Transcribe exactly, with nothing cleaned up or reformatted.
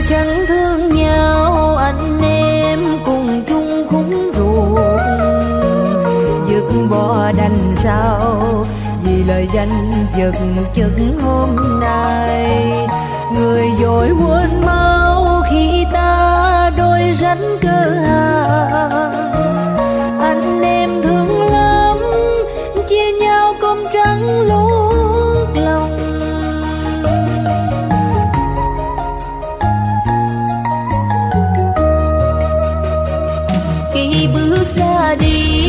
chẳng thương nhau, anh em cùng chung khung ruột. Dứt bỏ đành sao vì lời danh vật chất hôm nay. Người vội quên mau khi ta đôi ránh cơ hàng. Anh em thương lắm chia nhau cơm trắng lót lòng. Khi bước ra đi